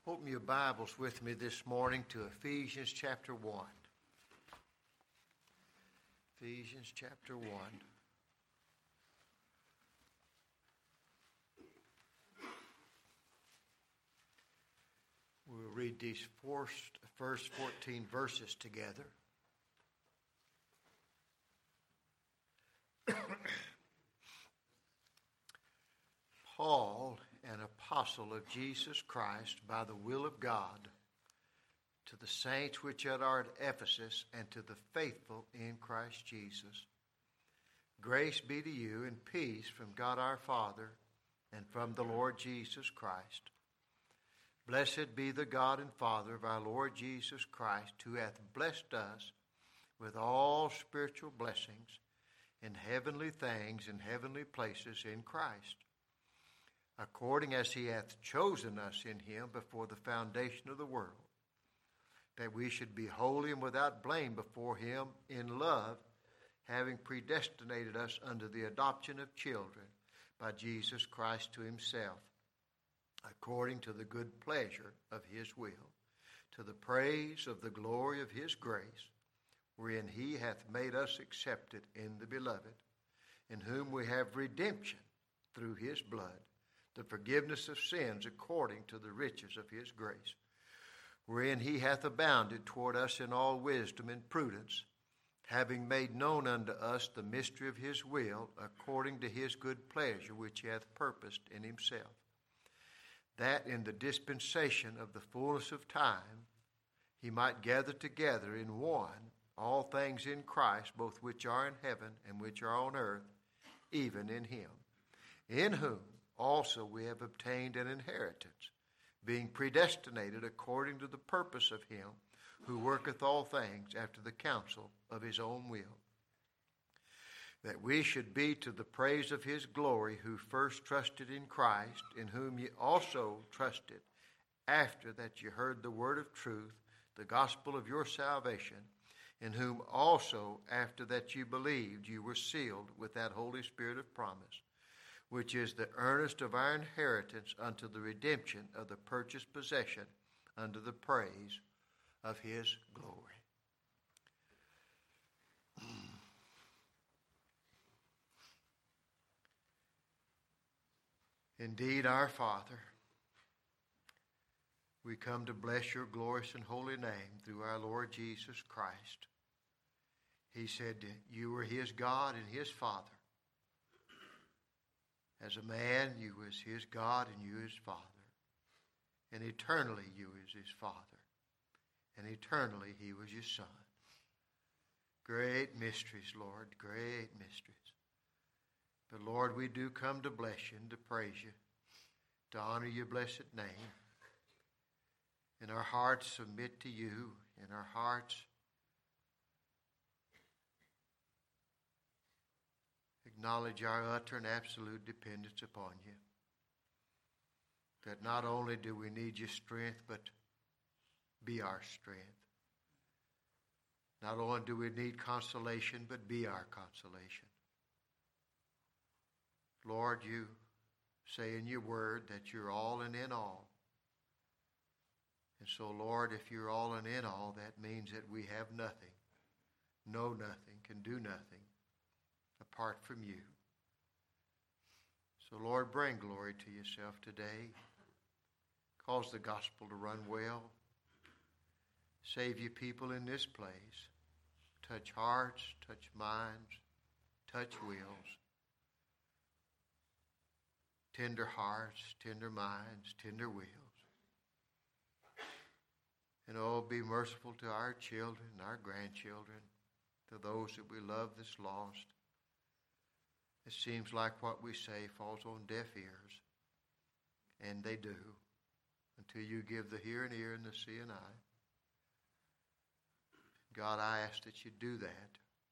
Open your Bibles with me this morning to Ephesians chapter 1. Ephesians chapter 1. We'll read these first 14 verses together. Paul, an apostle of Jesus Christ by the will of God, to the saints which are at Ephesus and to the faithful in Christ Jesus. Grace be to you and peace from God our Father and from the Lord Jesus Christ. Blessed be the God and Father of our Lord Jesus Christ, who hath blessed us with all spiritual blessings in heavenly things in heavenly places in Christ, according as he hath chosen us in him before the foundation of the world, that we should be holy and without blame before him in love, having predestinated us unto the adoption of children by Jesus Christ to himself, according to the good pleasure of his will, to the praise of the glory of his grace, wherein he hath made us accepted in the beloved, in whom we have redemption through his blood, the forgiveness of sins according to the riches of his grace, wherein he hath abounded toward us in all wisdom and prudence, having made known unto us the mystery of his will, according to his good pleasure which he hath purposed in himself, that in the dispensation of the fullness of time he might gather together in one all things in Christ, both which are in heaven and which are on earth, even in him, in whom also we have obtained an inheritance, being predestinated according to the purpose of him who worketh all things after the counsel of his own will, that we should be to the praise of his glory, who first trusted in Christ, in whom ye also trusted, after that ye heard the word of truth, the gospel of your salvation, in whom also after that ye believed ye were sealed with that Holy Spirit of promise, which is the earnest of our inheritance unto the redemption of the purchased possession unto the praise of his glory. Indeed, our Father, we come to bless your glorious and holy name through our Lord Jesus Christ. He said that you were his God and his Father. As a man, you was his God and you his Father. And eternally you was his Father. And eternally he was your Son. Great mysteries, Lord, great mysteries. But Lord, we do come to bless you and to praise you, to honor your blessed name. And our hearts submit to you, and our hearts acknowledge our utter and absolute dependence upon you. That not only do we need your strength, but be our strength. Not only do we need consolation, but be our consolation. Lord, you say in your word that you're all and in all. And so, Lord, if you're all and in all, that means that we have nothing, know nothing, can do nothing apart from you. So, Lord, bring glory to yourself today. Cause the gospel to run well. Save your people in this place. Touch hearts, touch minds, touch wills. Tender hearts, tender minds, tender wills. And oh, be merciful to our children, our grandchildren, to those that we love that's lost. It seems like what we say falls on deaf ears, and they do, until you give the hearing ear and the seeing eye. God, I ask that you do that.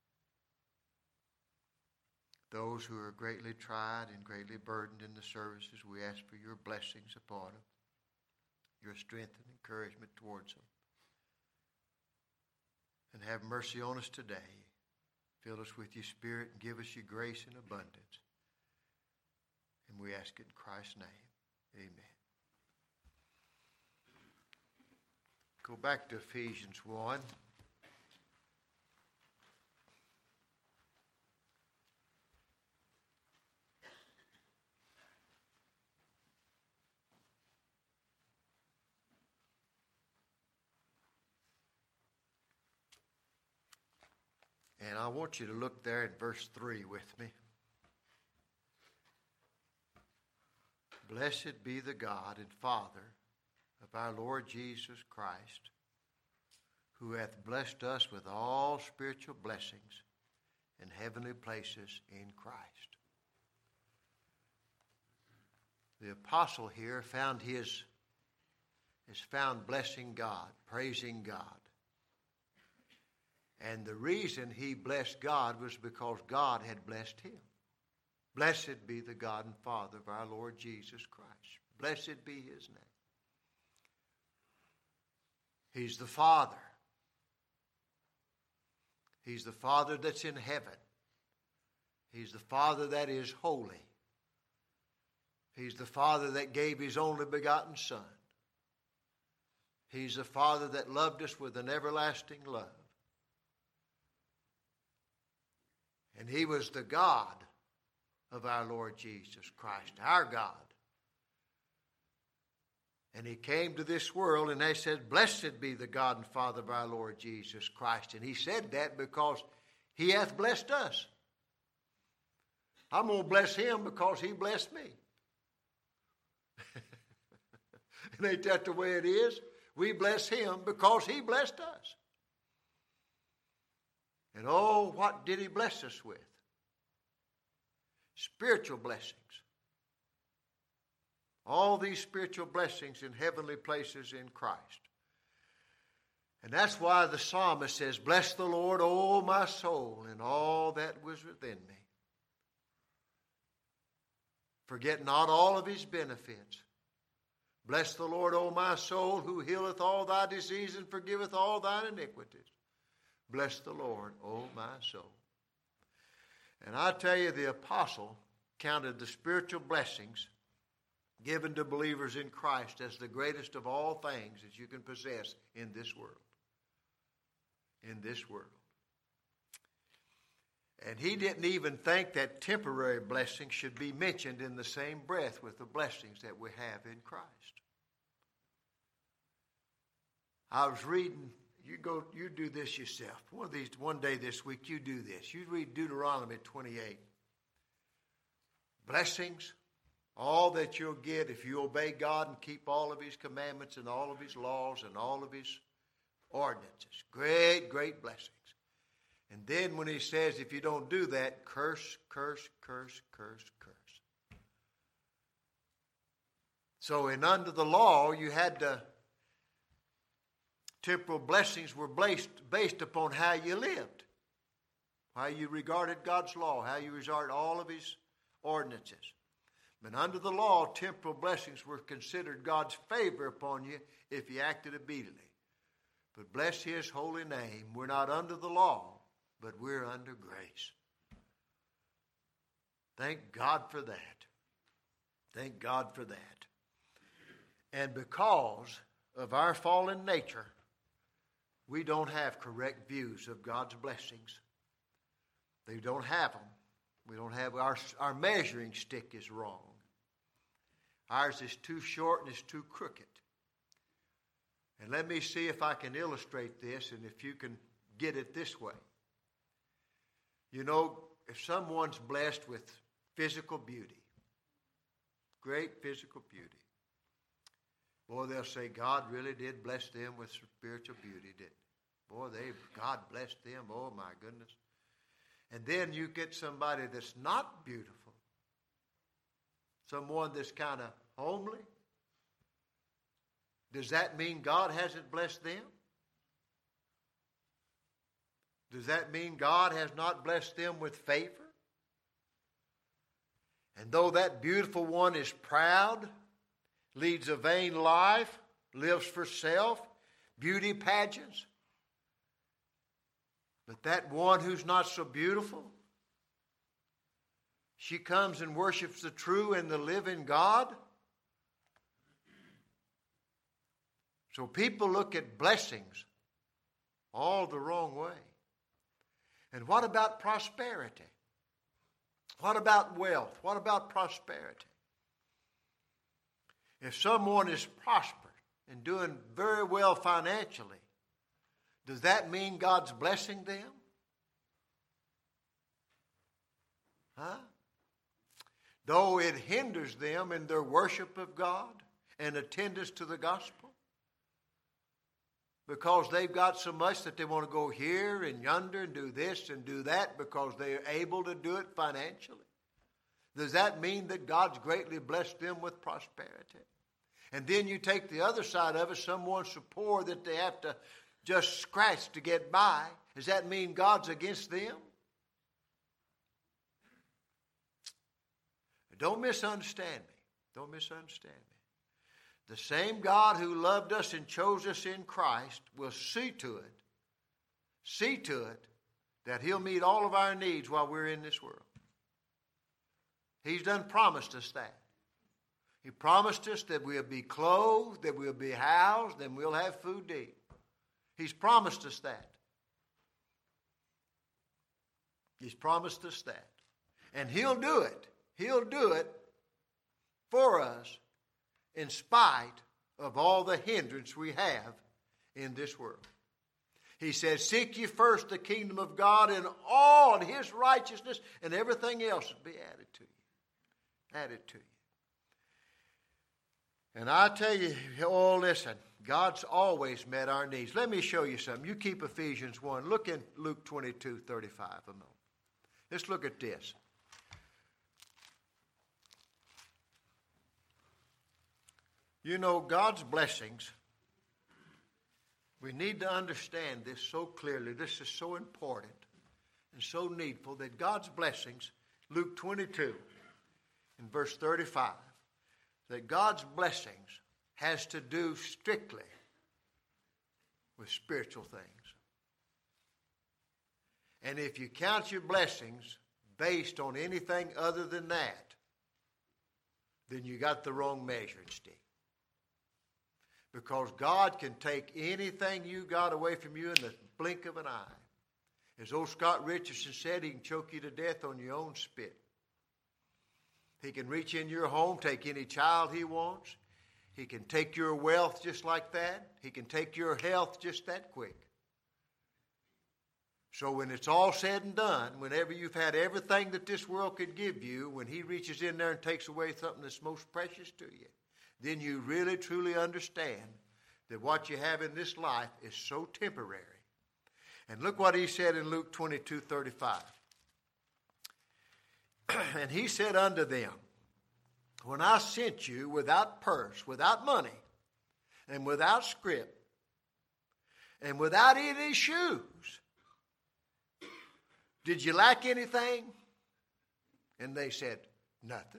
Those who are greatly tried and greatly burdened in the services, we ask for your blessings upon them, your strength and encouragement towards them. And have mercy on us today. Fill us with your Spirit and give us your grace in abundance. And we ask it in Christ's name. Amen. Go back to Ephesians 1. And I want you to look there at verse 3 with me. Blessed be the God and Father of our Lord Jesus Christ, who hath blessed us with all spiritual blessings in heavenly places in Christ. The apostle here found blessing God, praising God. And the reason he blessed God was because God had blessed him. Blessed be the God and Father of our Lord Jesus Christ. Blessed be his name. He's the Father. He's the Father that's in heaven. He's the Father that is holy. He's the Father that gave his only begotten Son. He's the Father that loved us with an everlasting love. And he was the God of our Lord Jesus Christ, our God. And he came to this world and they said, blessed be the God and Father of our Lord Jesus Christ. And he said that because he hath blessed us. I'm going to bless him because he blessed me. And ain't that the way it is? We bless him because he blessed us. And oh, what did he bless us with? Spiritual blessings. All these spiritual blessings in heavenly places in Christ. And that's why the psalmist says, bless the Lord, O my soul, and all that was within me. Forget not all of his benefits. Bless the Lord, O my soul, who healeth all thy disease and forgiveth all thine iniquities. Bless the Lord, O my soul. And I tell you, the apostle counted the spiritual blessings given to believers in Christ as the greatest of all things that you can possess in this world. In this world. And he didn't even think that temporary blessings should be mentioned in the same breath with the blessings that we have in Christ. I was reading, you do this yourself. One day this week, you do this. You read Deuteronomy 28. Blessings, all that you'll get if you obey God and keep all of his commandments and all of his laws and all of his ordinances. Great, great blessings. And then when he says, if you don't do that, curse, curse, curse, curse, curse. So under the law, you had to, temporal blessings were based upon how you lived, how you regarded God's law, how you regarded all of his ordinances. But under the law, temporal blessings were considered God's favor upon you if you acted obediently. But bless his holy name, we're not under the law, but we're under grace. Thank God for that. Thank God for that. And because of our fallen nature, we don't have correct views of God's blessings. They don't have them. We don't have our measuring stick is wrong. Ours is too short and it's too crooked. And let me see if I can illustrate this and if you can get it this way. You know, if someone's blessed with physical beauty, great physical beauty, boy, they'll say, God really did bless them with spiritual beauty, didn't he? Boy, God blessed them, oh my goodness. And then you get somebody that's not beautiful, someone that's kind of homely. Does that mean God hasn't blessed them? Does that mean God has not blessed them with favor? And though that beautiful one is proud, leads a vain life, lives for self, beauty pageants, but that one who's not so beautiful, she comes and worships the true and the living God. So people look at blessings all the wrong way. And what about prosperity? What about wealth? What about prosperity? If someone is prosperous and doing very well financially, does that mean God's blessing them? Huh? Though it hinders them in their worship of God and attendance to the gospel, because they've got so much that they want to go here and yonder and do this and do that because they're able to do it financially. Does that mean that God's greatly blessed them with prosperity? And then you take the other side of it, someone's so poor that they have to just scratch to get by. Does that mean God's against them? Don't misunderstand me. Don't misunderstand me. The same God who loved us and chose us in Christ will see to it that He'll meet all of our needs while we're in this world. He's done promised us that. He promised us that we'll be clothed, that we'll be housed, and we'll have food to eat. He's promised us that. He's promised us that. And He'll do it. He'll do it for us in spite of all the hindrance we have in this world. He says, seek ye first the kingdom of God and all His righteousness, and everything else will be added to you. Added to you. And I tell you, oh, listen, God's always met our needs. Let me show you something. You keep Ephesians 1. Look in Luke 22:35 a moment. Let's look at this. You know, God's blessings, we need to understand this so clearly. This is so important and so needful that God's blessings, Luke 22 in verse 35, that God's blessings has to do strictly with spiritual things. And if you count your blessings based on anything other than that, then you got the wrong measuring stick. Because God can take anything you got away from you in the blink of an eye. As old Scott Richardson said, He can choke you to death on your own spit. He can reach in your home, take any child He wants. He can take your wealth just like that. He can take your health just that quick. So when it's all said and done, whenever you've had everything that this world could give you, when He reaches in there and takes away something that's most precious to you, then you really truly understand that what you have in this life is so temporary. And look what He said in Luke 22:35. And He said unto them, when I sent you without purse, without money, and without scrip, and without any shoes, did you lack anything? And they said, nothing.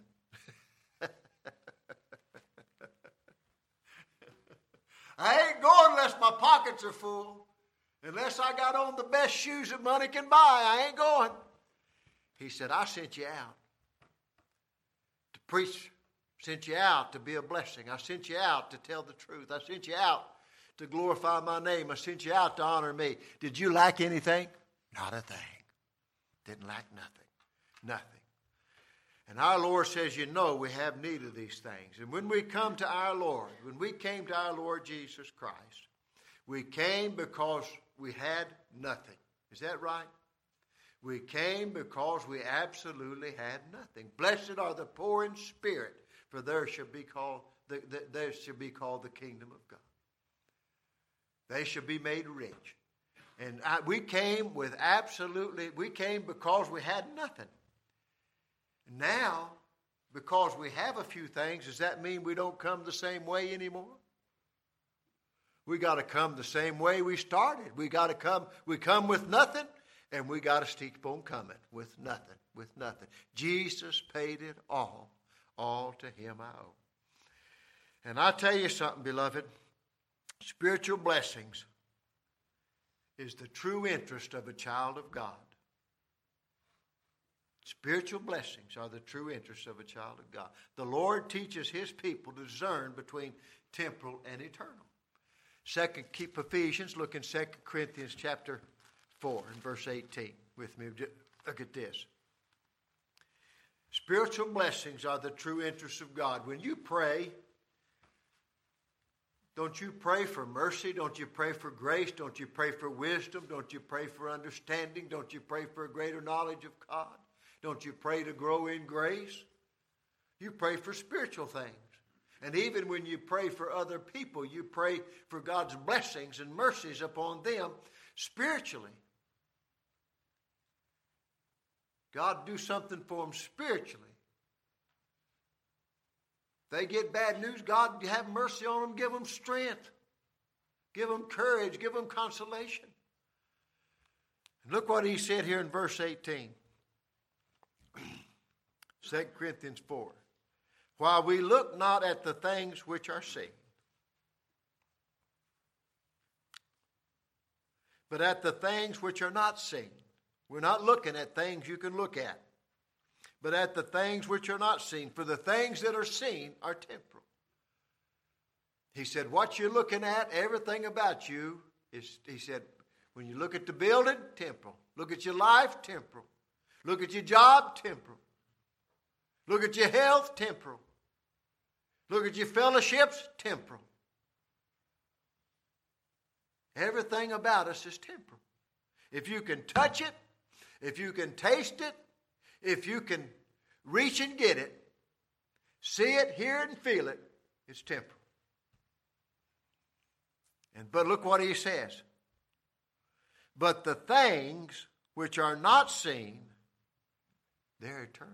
I ain't going unless my pockets are full. Unless I got on the best shoes that money can buy, I ain't going. He said, I sent you out to preach, sent you out to be a blessing. I sent you out to tell the truth. I sent you out to glorify my name. I sent you out to honor me. Did you lack anything? Not a thing. Didn't lack nothing. Nothing. And our Lord says, you know, we have need of these things. And when we come to our Lord, when we came to our Lord Jesus Christ, we came because we had nothing. Is that right? We came because we absolutely had nothing. Blessed are the poor in spirit, for there shall be called the kingdom of God. They shall be made rich. And we came because we had nothing. Now, because we have a few things, does that mean we don't come the same way anymore? We got to come the same way we started. We come with nothing, and we got to keep on coming with nothing. Jesus paid it all to Him I owe. And I tell you something, beloved, spiritual blessings is the true interest of a child of God. Spiritual blessings are the true interest of a child of God. The Lord teaches His people to discern between temporal and eternal. Keep Ephesians, look in 2 Corinthians chapter 4 and verse 18 with me. Look at this. Spiritual blessings are the true interests of God. When you pray, don't you pray for mercy? Don't you pray for grace? Don't you pray for wisdom? Don't you pray for understanding? Don't you pray for a greater knowledge of God? Don't you pray to grow in grace? You pray for spiritual things. And even when you pray for other people, you pray for God's blessings and mercies upon them spiritually. God do something for them spiritually. If they get bad news, God have mercy on them, give them strength, give them courage, give them consolation. And look what he said here in verse 18. 2 Corinthians 4. While we look not at the things which are seen, but at the things which are not seen. We're not looking at things you can look at, but at the things which are not seen. For the things that are seen are temporal. He said, what you're looking at, everything about you, he said, when you look at the building, temporal. Look at your life, temporal. Look at your job, temporal. Look at your health, temporal. Look at your fellowships, temporal. Everything about us is temporal. If you can touch it, if you can taste it, if you can reach and get it, see it, hear it, and feel it, it's temporal. But look what he says. But the things which are not seen, they're eternal.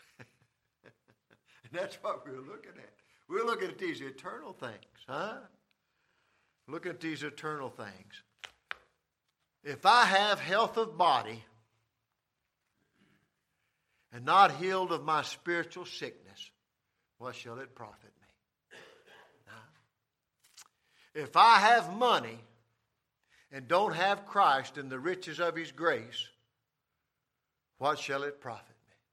And that's what we're looking at. We're looking at these eternal things, huh? Looking at these eternal things. If I have health of body and not healed of my spiritual sickness, what shall it profit me? If I have money and don't have Christ and the riches of his grace, what shall it profit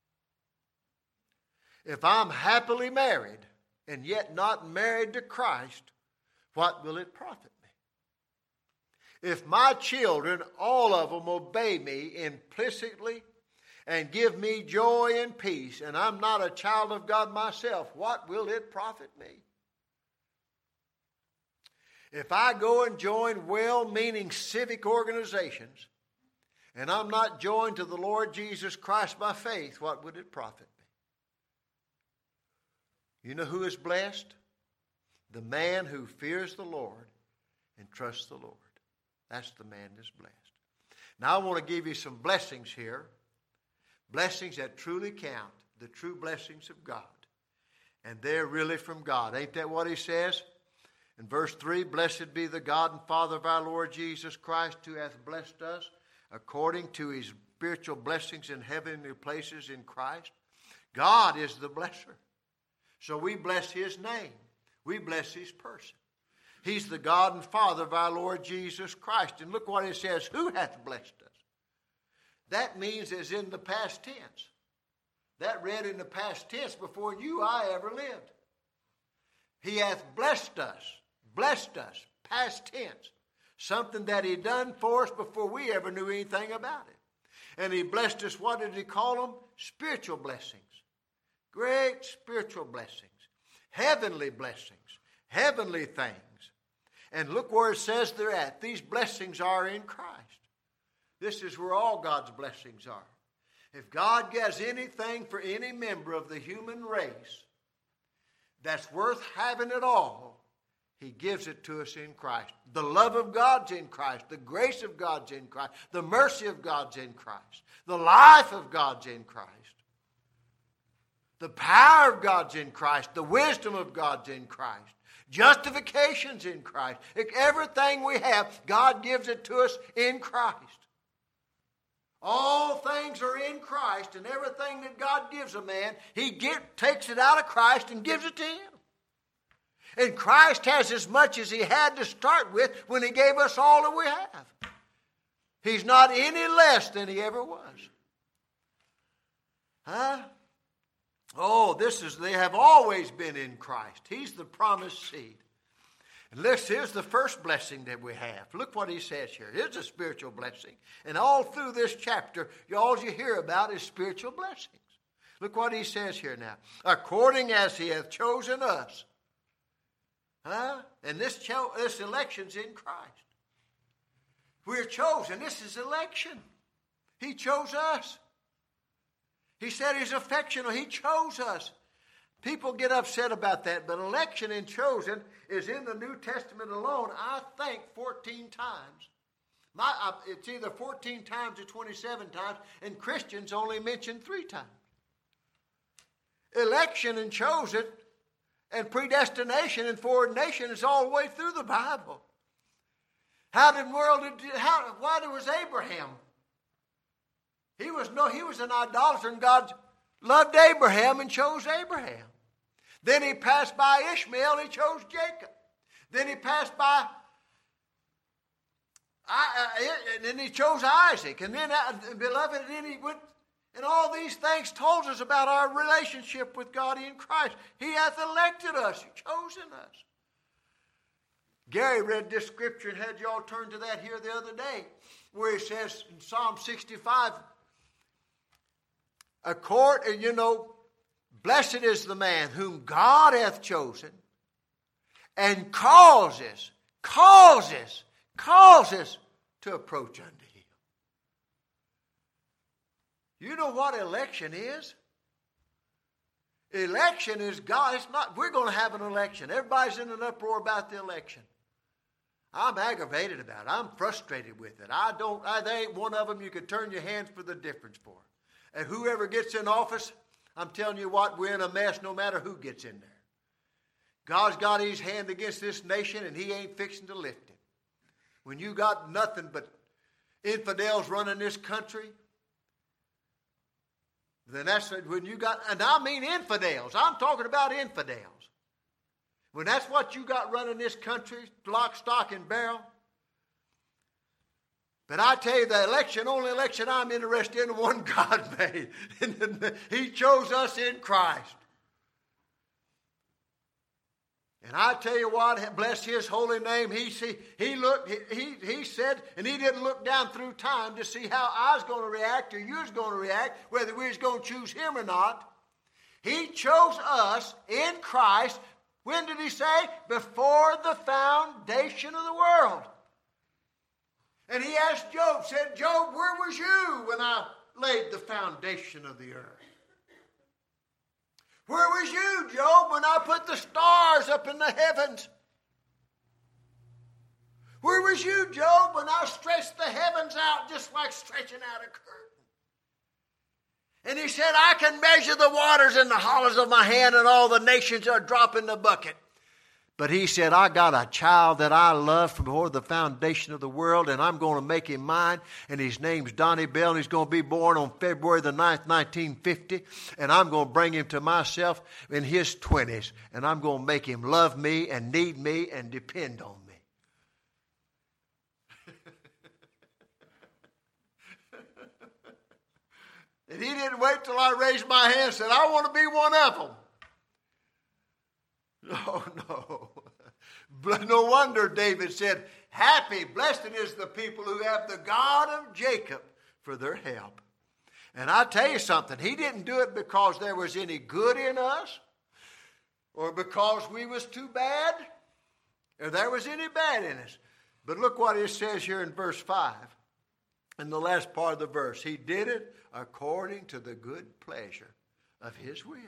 me? If I'm happily married and yet not married to Christ, what will it profit me? If my children, all of them, obey me implicitly and give me joy and peace, and I'm not a child of God myself, what will it profit me? If I go and join well-meaning civic organizations, and I'm not joined to the Lord Jesus Christ by faith, what would it profit me? You know who is blessed? The man who fears the Lord and trusts the Lord. That's the man that's blessed. Now I want to give you some blessings here. Blessings that truly count. The true blessings of God. And they're really from God. Ain't that what he says? In verse 3, blessed be the God and Father of our Lord Jesus Christ, who hath blessed us according to his spiritual blessings in heavenly places in Christ. God is the blesser. So we bless his name. We bless his person. He's the God and Father of our Lord Jesus Christ. And look what it says, who hath blessed us? That means it's in the past tense. That read in the past tense before you, I ever lived. He hath blessed us, past tense. Something that he done for us before we ever knew anything about it. And he blessed us, what did he call them? Spiritual blessings. Great spiritual blessings. Heavenly blessings. Heavenly things. And look where it says they're at. These blessings are in Christ. This is where all God's blessings are. If God gives anything for any member of the human race that's worth having at all, he gives it to us in Christ. The love of God's in Christ. The grace of God's in Christ. The mercy of God's in Christ. The life of God's in Christ. The power of God's in Christ. The wisdom of God's in Christ. Justification's in Christ. Everything we have, God gives it to us in Christ. All things are in Christ, and everything that God gives a man, he takes it out of Christ and gives it to him. And Christ has as much as he had to start with when he gave us all that we have. He's not any less than he ever was. Huh? Oh, they have always been in Christ. He's the promised seed. And here's the first blessing that we have. Look what he says here. Here's a spiritual blessing. And all through this chapter, all you hear about is spiritual blessings. Look what he says here now. According as he hath chosen us. And this election's in Christ. We're chosen. This is election. He chose us. He said he's affectional. He chose us. People get upset about that, but election and chosen is in the New Testament alone, I think, 14 times. It's either 14 times or 27 times, and Christians only mention 3 times. Election and chosen and predestination and foreordination is all the way through the Bible. Why was Abraham? He was an idolater, and God loved Abraham and chose Abraham. Then he passed by Ishmael and he chose Jacob. Then he passed by, and then he chose Isaac. And then, beloved, and then he went, and all these things told us about our relationship with God in Christ. He hath elected us, chosen us. Gary read this scripture and had y'all turn to that here the other day, where he says in Psalm 65, blessed is the man whom God hath chosen and causes to approach unto him. You know what election is? Election is God. It's not, we're going to have an election. Everybody's in an uproar about the election. I'm aggravated about it. I'm frustrated with it. There ain't one of them you could turn your hands for the difference for. And whoever gets in office, I'm telling you what, we're in a mess no matter who gets in there. God's got his hand against this nation and he ain't fixing to lift it. When you got nothing but infidels running this country, then that's when you got, and I mean infidels. I'm talking about infidels. When that's what you got running this country, lock, stock, and barrel. But I tell you, the only election I'm interested in, the one God made. He chose us in Christ. And I tell you what, bless his holy name. He said, and he didn't look down through time to see how I was going to react or you was going to react, whether we was going to choose him or not. He chose us in Christ. When did he say? Before the foundation of the world. And he asked Job, said, Job, where was you when I laid the foundation of the earth? Where was you, Job, when I put the stars up in the heavens? Where was you, Job, when I stretched the heavens out just like stretching out a curtain? And he said, I can measure the waters in the hollows of my hand, and all the nations are a drop in the bucket. But he said, I got a child that I love from before the foundation of the world, and I'm going to make him mine, and his name's Donnie Bell, and he's going to be born on February the 9th, 1950, and I'm going to bring him to myself in his 20s, and I'm going to make him love me and need me and depend on me. And he didn't wait till I raised my hand and said, I want to be one of them. Oh, no. No wonder David said, happy, blessed is the people who have the God of Jacob for their help. And I tell you something, he didn't do it because there was any good in us or because we was too bad or there was any bad in us. But look what it says here in verse 5, in the last part of the verse. He did it according to the good pleasure of his will.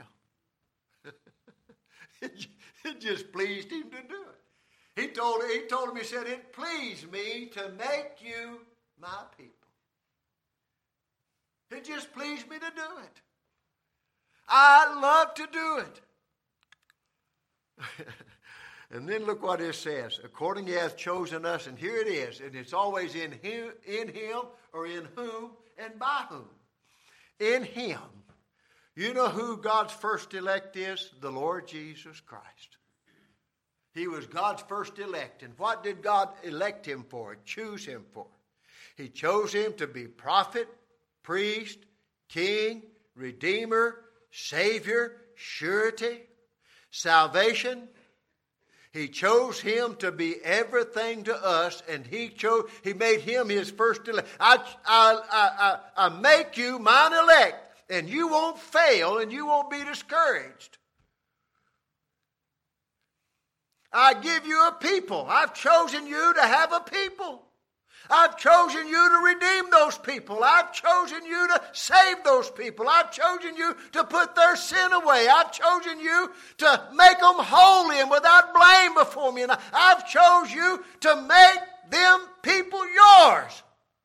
It just pleased him to do it. He told him, he said, it pleased me to make you my people. It just pleased me to do it. I love to do it. And then look what it says. According he hath chosen us, and here it is. And it's always in him or in whom and by whom. In him. You know who God's first elect is? The Lord Jesus Christ. He was God's first elect. And what did God elect him for, choose him for? He chose him to be prophet, priest, king, redeemer, savior, surety, salvation. He chose him to be everything to us, and he made him his first elect. I make you mine elect, and you won't fail, and you won't be discouraged. I give you a people. I've chosen you to have a people. I've chosen you to redeem those people. I've chosen you to save those people. I've chosen you to put their sin away. I've chosen you to make them holy and without blame before me. And I've chosen you to make them people yours.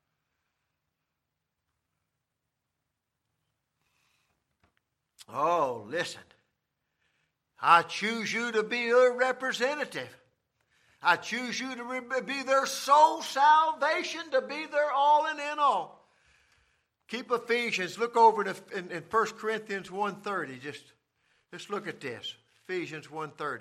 Oh, listen. I choose you to be your representative. I choose you to be their sole salvation, to be their all and in all. Keep Ephesians. Look over in 1 Corinthians 1:30. Just look at this. Ephesians 1:30.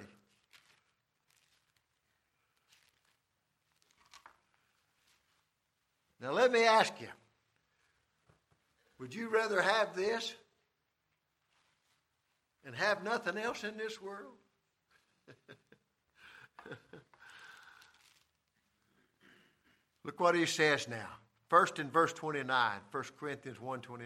Now let me ask you. Would you rather have this and have nothing else in this world? Look what he says now. First in verse 29, 1 Corinthians 1:29.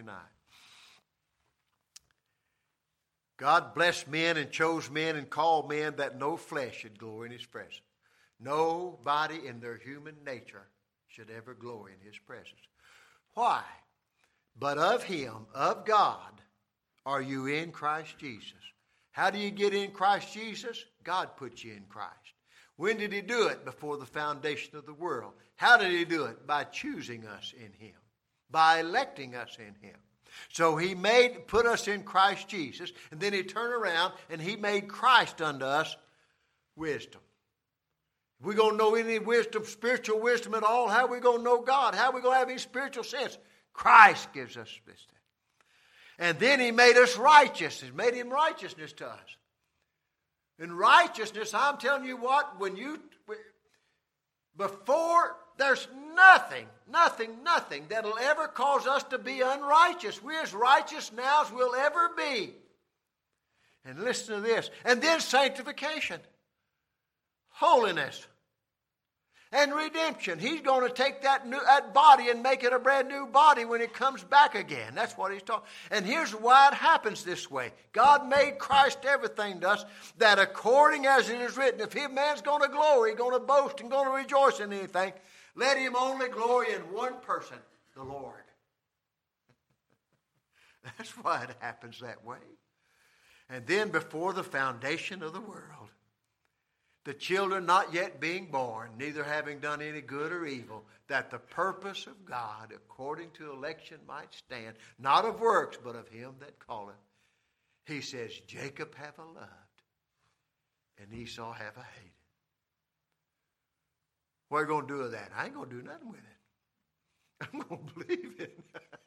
God blessed men and chose men and called men that no flesh should glory in his presence. Nobody in their human nature should ever glory in his presence. Why? But of him, of God, are you in Christ Jesus. How do you get in Christ Jesus? God put you in Christ. When did he do it? Before the foundation of the world. How did he do it? By choosing us in him. By electing us in him. So he put us in Christ Jesus, and then he turned around and he made Christ unto us wisdom. If we're going to know any wisdom, spiritual wisdom at all, how are we going to know God? How are we going to have any spiritual sense? Christ gives us this. And then he made us righteous. He made him righteousness to us. In righteousness, I'm telling you what, before there's nothing that'll ever cause us to be unrighteous. We're as righteous now as we'll ever be. And listen to this. And then sanctification, holiness, and redemption. He's going to take that body and make it a brand new body when it comes back again. That's what he's talking. And here's why it happens this way. God made Christ everything to us, that according as it is written, if a man's going to glory, going to boast, and going to rejoice in anything, let him only glory in one person, the Lord. That's why it happens that way. And then before the foundation of the world, the children not yet being born, neither having done any good or evil, that the purpose of God according to election might stand, not of works, but of him that calleth. He says, Jacob have I loved, and Esau have I hated. What are you going to do with that? I ain't going to do nothing with it. I'm going to believe it.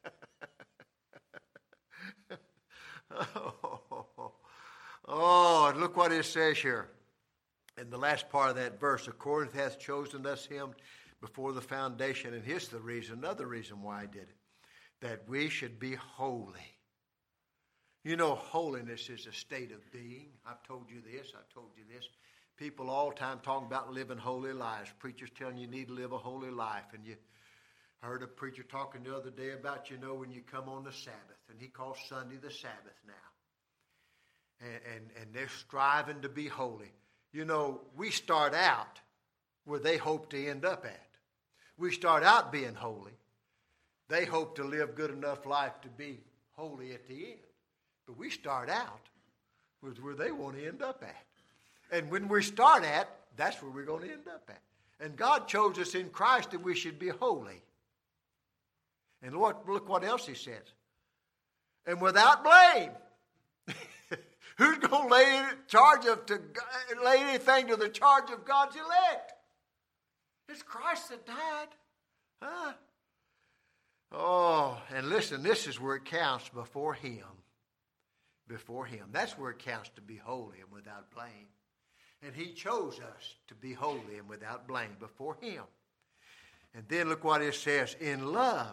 Oh, and look what it says here. In the last part of that verse, according hath chosen us him before the foundation. And here's another reason why I did it. That we should be holy. You know, holiness is a state of being. I've told you this. People all the time talking about living holy lives. Preachers telling you need to live a holy life. And you heard a preacher talking the other day about, when you come on the Sabbath. And he calls Sunday the Sabbath now. And they're striving to be holy. We start out where they hope to end up at. We start out being holy. They hope to live good enough life to be holy at the end. But we start out with where they want to end up at. And when we start at, that's where we're going to end up at. And God chose us in Christ that we should be holy. And look what else he says. And without blame. Who's going to lay anything to the charge of God's elect? It's Christ that died. Huh? Oh, and listen, this is where it counts before him. Before him. That's where it counts to be holy and without blame. And he chose us to be holy and without blame before him. And then look what it says. In love,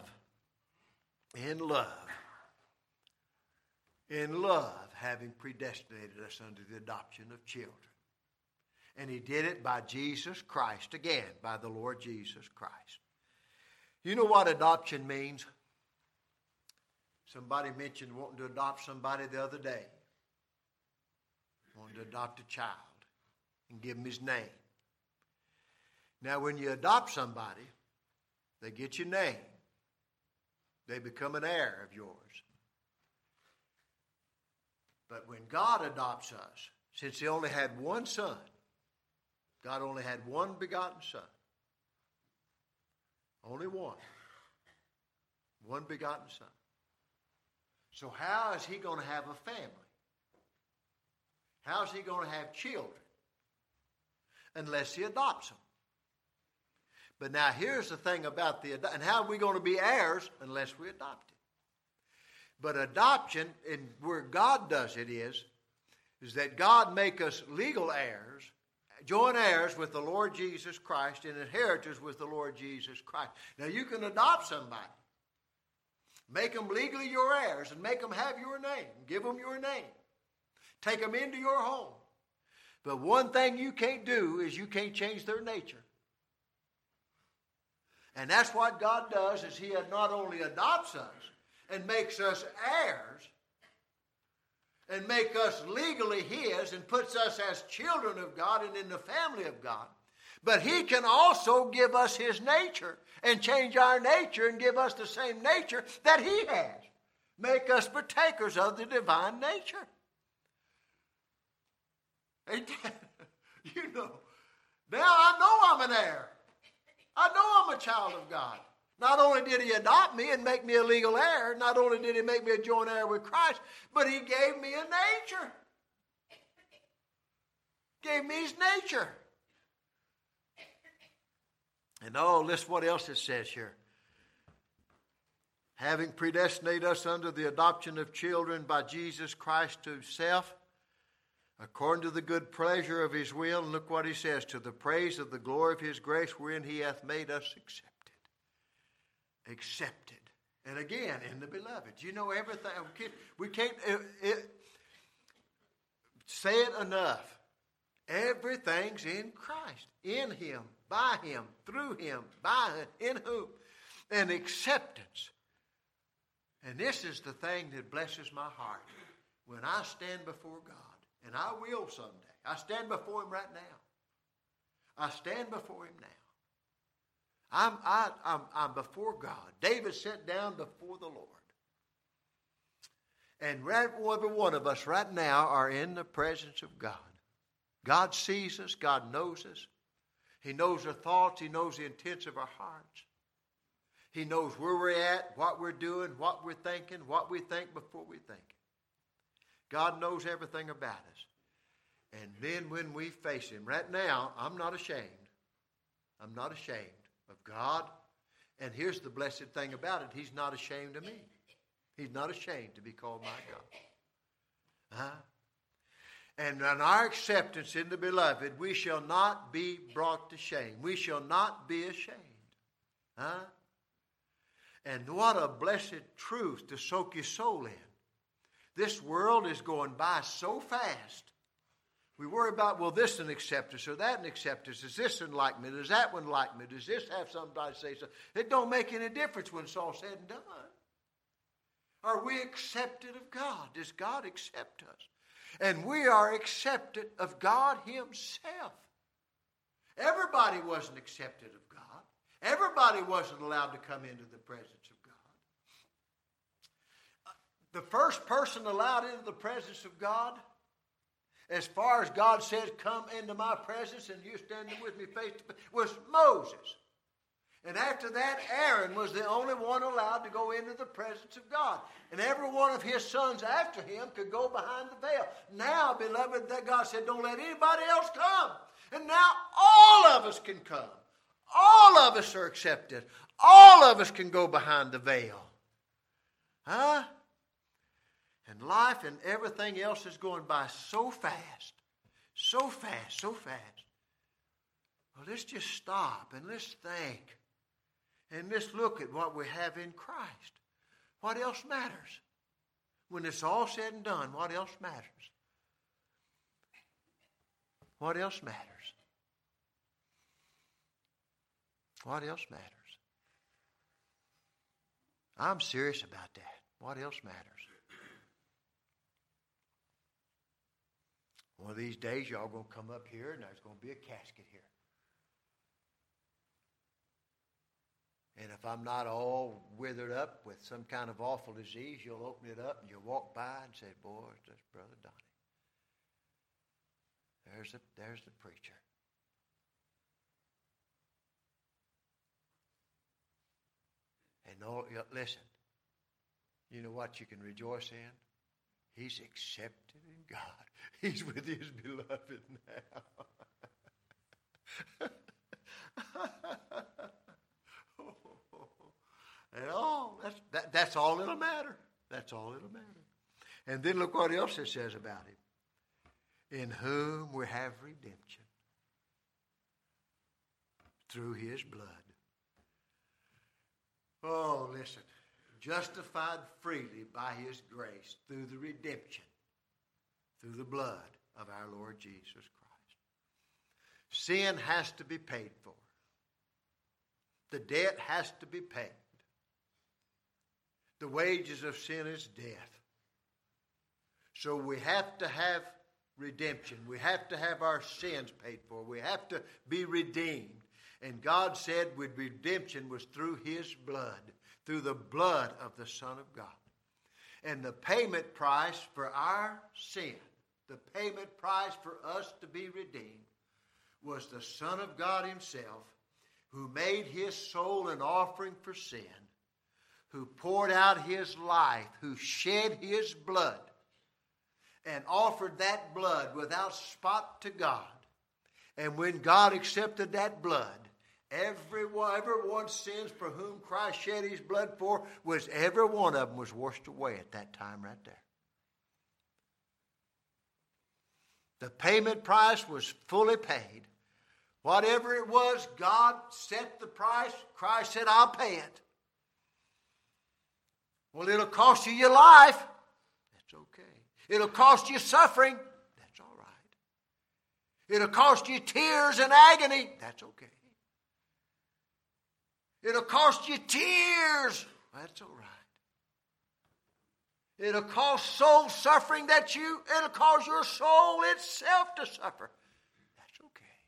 having predestinated us unto the adoption of children. And he did it by Jesus Christ, again, by the Lord Jesus Christ. You know what adoption means? Somebody mentioned wanting to adopt somebody the other day. Wanting to adopt a child and give him his name. Now, when you adopt somebody, they get your name. They become an heir of yours. But when God adopts us, since he only had one son, God only had one begotten son. Only one. One begotten son. So how is he going to have a family? How is he going to have children? Unless he adopts them. But now here's the thing about and how are we going to be heirs unless we adopt it? But adoption, and where God does it is that God make us legal heirs, joint heirs with the Lord Jesus Christ, and inheritors with the Lord Jesus Christ. Now you can adopt somebody. Make them legally your heirs and make them have your name. Give them your name. Take them into your home. But one thing you can't do is you can't change their nature. And that's what God does, is he not only adopts us and makes us heirs and make us legally his and puts us as children of God and in the family of God, but he can also give us his nature and change our nature and give us the same nature that he has. Make us partakers of the divine nature. You know, now I know I'm an heir. I know I'm a child of God. Not only did he adopt me and make me a legal heir, not only did he make me a joint heir with Christ, but he gave me a nature. Gave me his nature. And listen what else it says here. Having predestinated us unto the adoption of children by Jesus Christ to himself, according to the good pleasure of his will. And look what he says, to the praise of the glory of his grace, wherein he hath made us accepted. Accepted. And again, in the beloved. You know everything. We can't say it enough. Everything's in Christ. In him, by him, through him, by him, in whom. And acceptance. And this is the thing that blesses my heart. When I stand before God, and I will someday. I stand before him right now. I stand before him now. I'm before God. David sat down before the Lord. And every one of us right now are in the presence of God. God sees us. God knows us. He knows our thoughts. He knows the intents of our hearts. He knows where we're at, what we're doing, what we're thinking, what we think before we think. God knows everything about us. And then when we face him, right now, I'm not ashamed. I'm not ashamed of God. And here's the blessed thing about it. He's not ashamed of me. He's not ashamed to be called my God. And in our acceptance in the beloved, we shall not be brought to shame. We shall not be ashamed. And what a blessed truth to soak your soul in. This world is going by so fast. We worry about, will this one accept us or that one accept us? Does this one like me? Does that one like me? Does this have somebody say so? It don't make any difference when it's all said and done. Are we accepted of God? Does God accept us? And we are accepted of God himself. Everybody wasn't accepted of God. Everybody wasn't allowed to come into the presence of God. The first person allowed into the presence of God, as far as God said, come into my presence and you standing with me face to face, was Moses. And after that, Aaron was the only one allowed to go into the presence of God. And every one of his sons after him could go behind the veil. Now, beloved, that God said, don't let anybody else come. And now all of us can come. All of us are accepted. All of us can go behind the veil. And life and everything else is going by so fast. So fast, so fast. Well, let's just stop and let's think. And let's look at what we have in Christ. What else matters? When it's all said and done, what else matters? What else matters? What else matters? I'm serious about that. What else matters? One of these days, y'all going to come up here and there's going to be a casket here. And if I'm not all withered up with some kind of awful disease, you'll open it up and you'll walk by and say, boy, that's Brother Donnie. There's the preacher. And listen, you know what you can rejoice in? He's accepted in God. He's with his beloved now. And that's all it'll matter. That's all it'll matter. And then look what else it says about him. In whom we have redemption through his blood. Oh, listen. Justified freely by his grace through the redemption, through the blood of our Lord Jesus Christ. Sin has to be paid for. The debt has to be paid. The wages of sin is death. So we have to have redemption. We have to have our sins paid for. We have to be redeemed. And God said with redemption was through his blood, through the blood of the Son of God. And the payment price for our sin, the payment price for us to be redeemed, was the Son of God himself, who made his soul an offering for sin, who poured out his life, who shed his blood, and offered that blood without spot to God. And when God accepted that blood, everyone's sins for whom Christ shed his blood for, every one of them was washed away at that time right there. The payment price was fully paid. Whatever it was, God set the price. Christ said, I'll pay it. Well, it'll cost you your life. That's okay. It'll cost you suffering. That's all right. It'll cost you tears and agony. That's okay. It'll cost you tears. That's all right. It'll cost soul suffering it'll cause your soul itself to suffer. That's okay.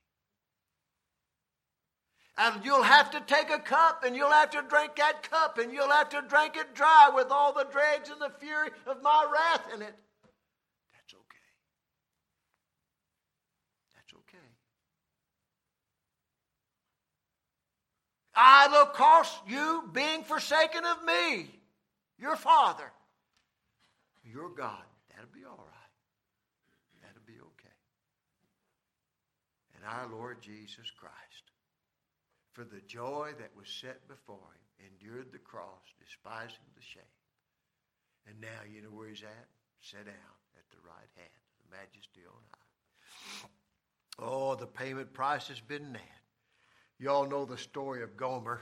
And you'll have to take a cup and you'll have to drink that cup and you'll have to drink it dry with all the dregs and the fury of my wrath in it. That's okay. That's okay. It'll cost you being forsaken of me, your Father, your God. That'll be all right. That'll be okay. And our Lord Jesus Christ, for the joy that was set before him, endured the cross, despising the shame. And now you know where he's at? Sit down at the right hand of the Majesty on high. Oh, the payment price has been nailed. You all know the story of Gomer.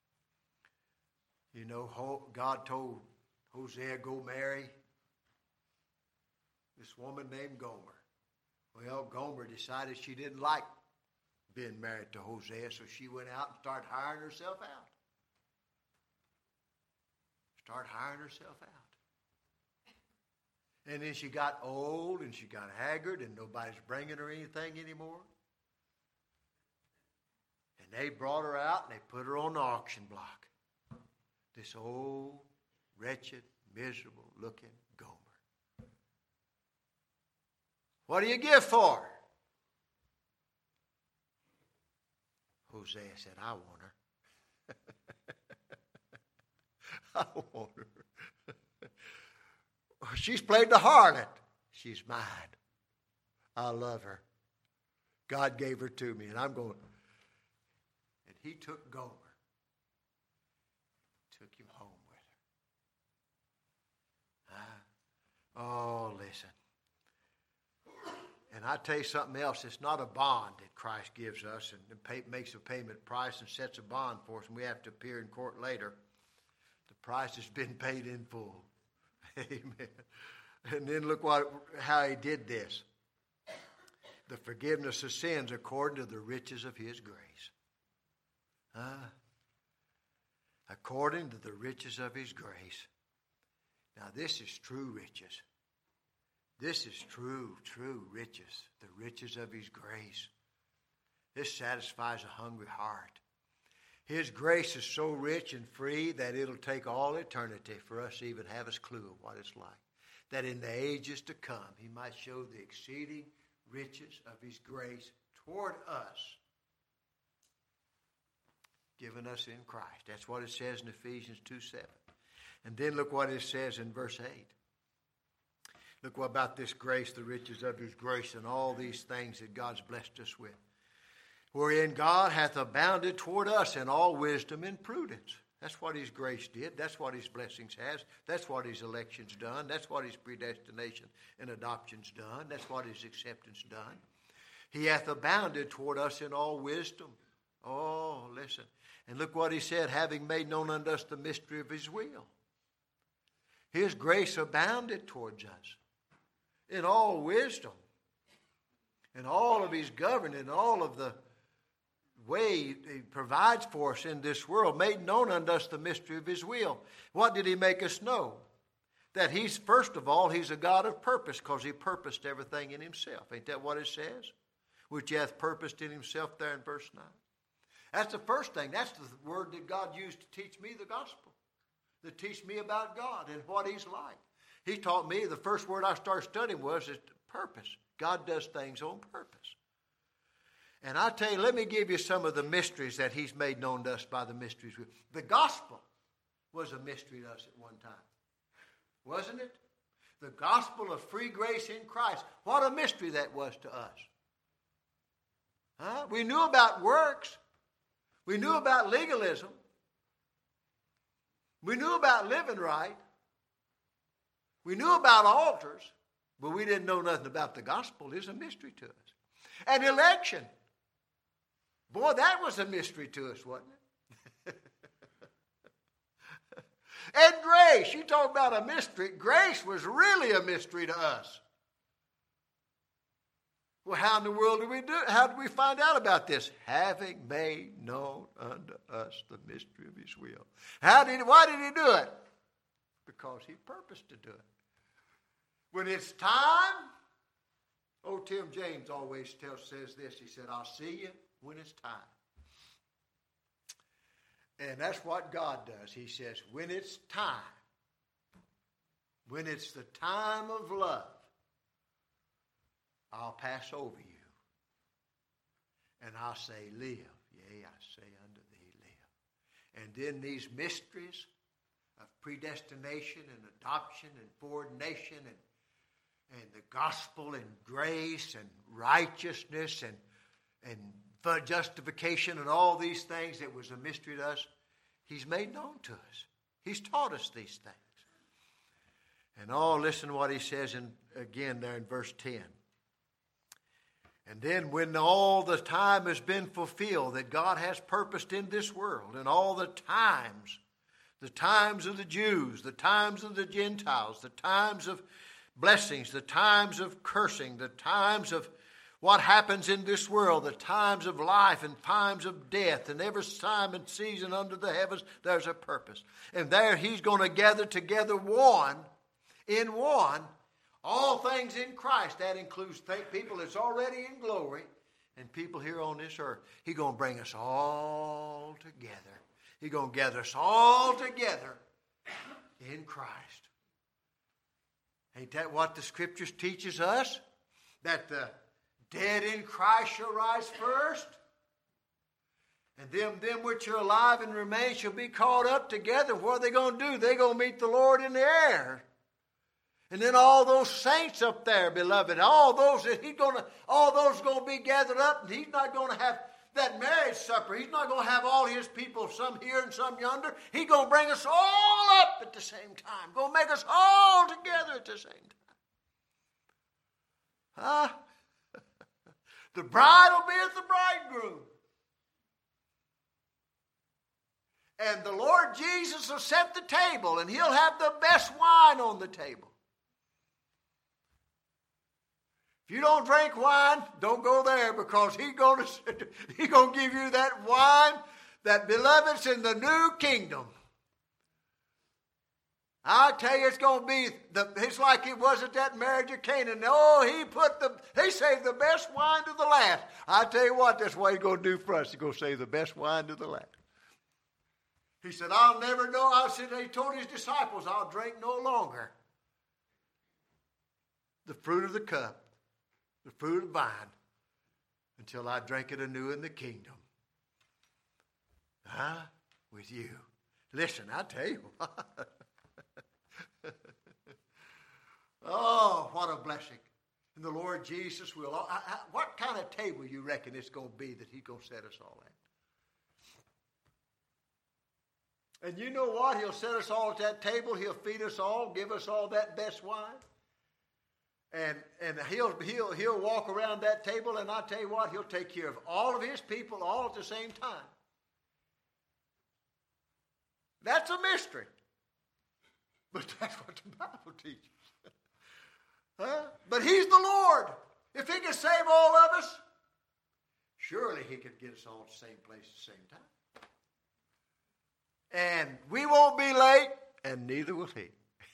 You know, God told Hosea, go marry this woman named Gomer. Well, Gomer decided she didn't like being married to Hosea, so she went out and started hiring herself out. And then she got old and she got haggard and nobody's bringing her anything anymore. And they brought her out and they put her on the auction block. This old, wretched, miserable looking Gomer. What do you give for her? Hosea said, I want her. I want her. She's played the harlot. She's mine. I love her. God gave her to me, and I'm going. And he took Gomer, took him home with her. Oh, listen. And I tell you something else. It's not a bond that Christ gives us and makes a payment price and sets a bond for us, and we have to appear in court later. The price has been paid in full. Amen. And then look how he did this. the forgiveness of sins according to the riches of his grace. According to the riches of his grace. Now this is true riches. This is true riches. The riches of his grace. This satisfies a hungry heart. His grace is so rich and free that it'll take all eternity for us to even have a clue of what it's like. That in the ages to come, he might show the exceeding riches of his grace toward us, given us in Christ. That's what it says in Ephesians 2:7. And then look what it says in verse 8. Look what about this grace, the riches of his grace, and all these things that God's blessed us with. Wherein God hath abounded toward us in all wisdom and prudence. That's what his grace did. That's what his blessings has. That's what his election's done. That's what his predestination and adoption's done. That's what his acceptance done. He hath abounded toward us in all wisdom. Oh, listen. And look what he said, having made known unto us the mystery of his will. His grace abounded towards us in all wisdom, in all of his governing, in all of the way he provides for us in this world, made known unto us the mystery of his will. What did he make us know? That he's, first of all, he's a God of purpose, because he purposed everything in himself. Ain't that what it says? Which he hath purposed in himself there in verse 9. That's the first thing. That's the word that God used to teach me the gospel. To teach me about God and what he's like. He taught me, the first word I started studying was purpose. God does things on purpose. And I tell you, let me give you some of the mysteries that he's made known to us by the mysteries. The gospel was a mystery to us at one time. Wasn't it? The gospel of free grace in Christ. What a mystery that was to us. We knew about works. We knew about legalism. We knew about living right. We knew about altars. But we didn't know nothing about the gospel. It's a mystery to us. And election. Boy, that was a mystery to us, wasn't it? And grace. You talk about a mystery. Grace was really a mystery to us. Well, how in the world did we do it? How did we find out about this? Having made known unto us the mystery of his will. Why did he do it? Because he purposed to do it. When it's time, Tim James always says this. He said, I'll see you when it's time. And that's what God does. He says, when it's time, when it's the time of love, I'll pass over you. And I'll say, live. Yea, I say unto thee, live. And then these mysteries of predestination and adoption and foreordination and the gospel and grace and righteousness and justification and all these things that was a mystery to us, he's made known to us. He's taught us these things. And listen to what he says again there in verse 10. And then when all the time has been fulfilled that God has purposed in this world, and all the times of the Jews, the times of the Gentiles, the times of blessings, the times of cursing, the times of what happens in this world, the times of life and times of death, and every time and season under the heavens, there's a purpose. And there he's going to gather together one, all things in Christ. That includes people that's already in glory and people here on this earth. He's going to bring us all together. He's going to gather us all together in Christ. Ain't that what the Scriptures teaches us? That the dead in Christ shall rise first. And them which are alive and remain shall be caught up together. What are they going to do? They're going to meet the Lord in the air. And then all those saints up there, beloved, all those are going to be gathered up, and he's not going to have that marriage supper. He's not going to have all his people, some here and some yonder. He's going to bring us all up at the same time. Going to make us all together at the same time. The bride will be at the bridegroom. And the Lord Jesus will set the table, and he'll have the best wine on the table. If you don't drink wine, don't go there, because he's going to give you that wine that, beloved's in the new kingdom. I tell you, it's going to be it's like it was at that marriage of Canaan. Oh, he saved the best wine to the last. I tell you what, that's what he's going to do for us. He's going to save the best wine to the last. He said, I'll never know. He told his disciples, I'll drink no longer the fruit of the cup, the fruit of the vine, until I drink it anew in the kingdom. With you. Listen, I tell you what. Oh, what a blessing. And the Lord Jesus will. What kind of table you reckon it's going to be that he's going to set us all at? And you know what? He'll set us all at that table. He'll feed us all, give us all that best wine. And he'll walk around that table, and I tell you what, he'll take care of all of his people all at the same time. That's a mystery. But that's what the Bible teaches. But he's the Lord. If he can save all of us, surely he could get us all at the same place at the same time. And we won't be late, and neither will he.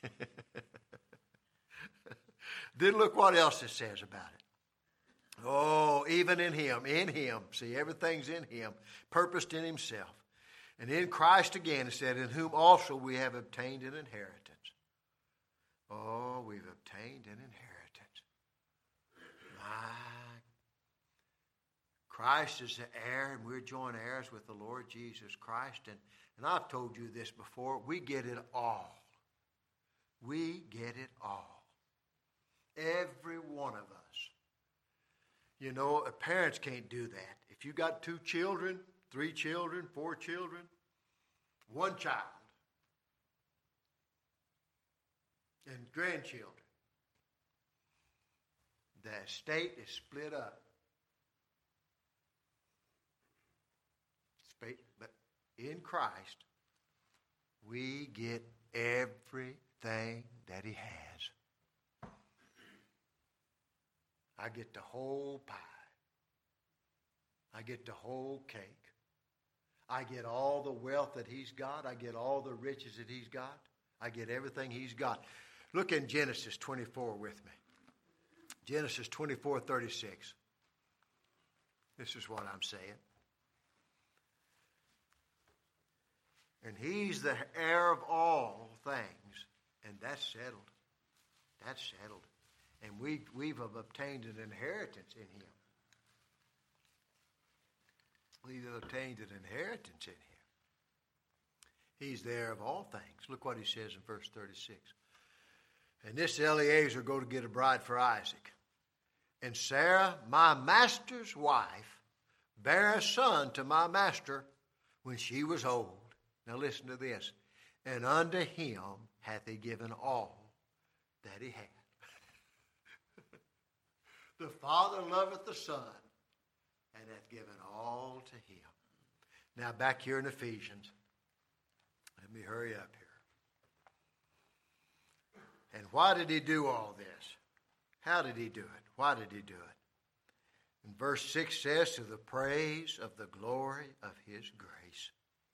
Then look what else it says about it. Oh, even in him. See, everything's in him, purposed in himself. And in Christ again, it said, in whom also we have obtained an inheritance. Oh, we've obtained an inheritance. My, Christ is the heir, and we're joint heirs with the Lord Jesus Christ. And I've told you this before, we get it all. We get it all. Every one of us. You know, parents can't do that. If you got 2 children, 3 children, 4 children, 1 child, and grandchildren, the estate is split up. But in Christ, we get everything that he has. I get the whole pie. I get the whole cake. I get all the wealth that he's got. I get all the riches that he's got. I get everything he's got. Look in Genesis 24 with me. Genesis 24:36. This is what I'm saying. And he's the heir of all things. And that's settled. That's settled. And we've obtained an inheritance in him. We've obtained an inheritance in him. He's the heir of all things. Look what he says in verse 36. And this Eliezer go to get a bride for Isaac. And Sarah, my master's wife, bare a son to my master when she was old. Now listen to this. And unto him hath he given all that he had. The Father loveth the Son, and hath given all to him. Now back here in Ephesians. Let me hurry up here. And why did he do all this? How did he do it? Why did he do it? And verse 6 says, to the praise of the glory of his grace.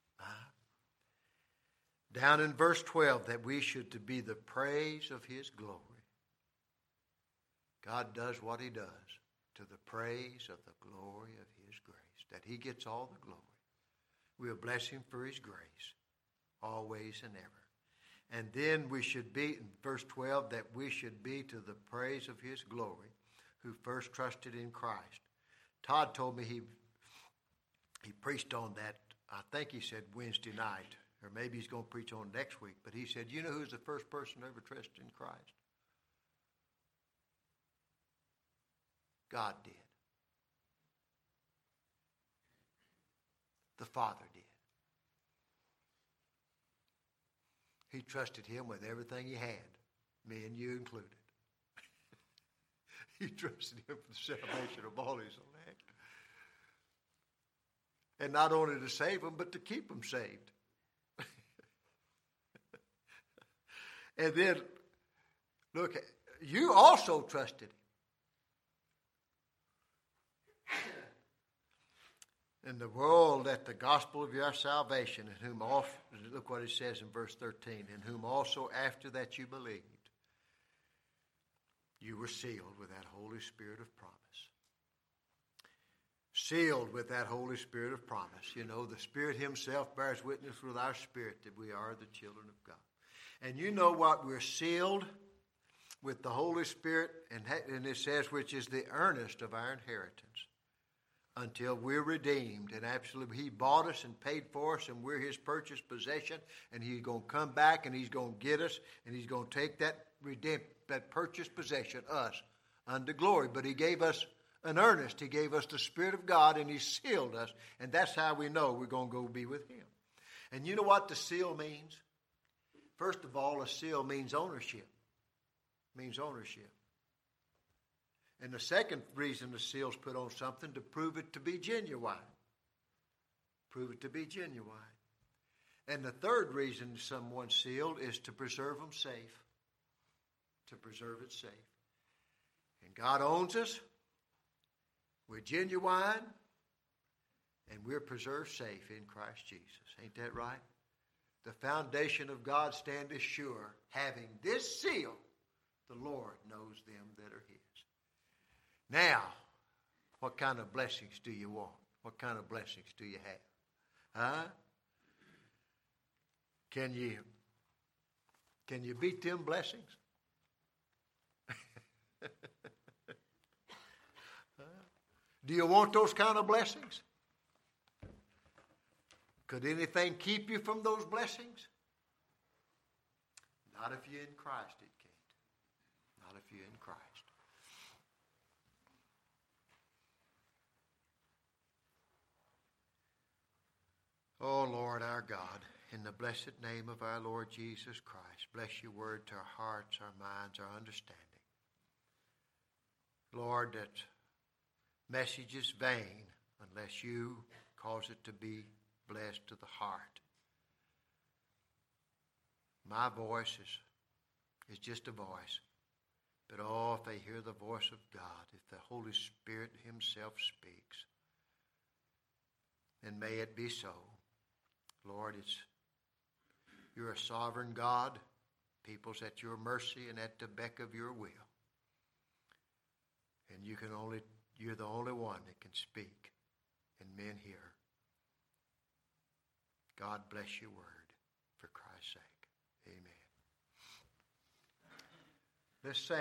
Down in verse 12, that we should to be the praise of his glory. God does what he does to the praise of the glory of his grace, that he gets all the glory. We'll bless him for his grace, always and ever. And then we should be, in verse 12, that we should be to the praise of his glory, who first trusted in Christ. Todd told me he preached on that, I think he said Wednesday night, or maybe he's going to preach on next week, but he said, you know who's the first person to ever trust in Christ? God did. The Father did. He trusted him with everything he had, me and you included. He trusted him for the salvation of all his elect. And not only to save them, but to keep them saved. And then, look, you also trusted him. In the world that the gospel of your salvation, in whom also, look what it says in verse 13, in whom also after that you believed, you were sealed with that Holy Spirit of promise. Sealed with that Holy Spirit of promise. You know, the Spirit himself bears witness with our spirit that we are the children of God. And you know what? We're sealed with the Holy Spirit, and it says, which is the earnest of our inheritance, until we're redeemed. And absolutely, he bought us and paid for us, and we're his purchased possession, and he's going to come back, and he's going to get us, and he's going to take that purchased possession, us, unto glory. But he gave us an earnest. He gave us the Spirit of God, and he sealed us, and that's how we know we're going to go be with him. And you know what the seal means? First of all, a seal means ownership. Means ownership. And the second reason the seal's put on something, to prove it to be genuine. Prove it to be genuine. And the third reason someone's sealed is to preserve them safe. To preserve it safe. And God owns us. We're genuine. And we're preserved safe in Christ Jesus. Ain't that right? The foundation of God standeth sure. Having this seal, the Lord knows them that are his. Now, what kind of blessings do you want? What kind of blessings do you have? Huh? Can you beat them blessings? Do you want those kind of blessings? Could anything keep you from those blessings? Not if you're in Christ, it can't. Not if you're in Christ. Oh, Lord our God, in the blessed name of our Lord Jesus Christ, bless your word to our hearts, our minds, our understanding. Lord, that message is vain unless you cause it to be blessed to the heart. My voice is just a voice. But oh, if they hear the voice of God, if the Holy Spirit himself speaks, then may it be so. Lord, you're a sovereign God. People's at your mercy and at the beck of your will. And you're the only one that can speak and men hear. God bless your word for Christ's sake. Amen. Let's say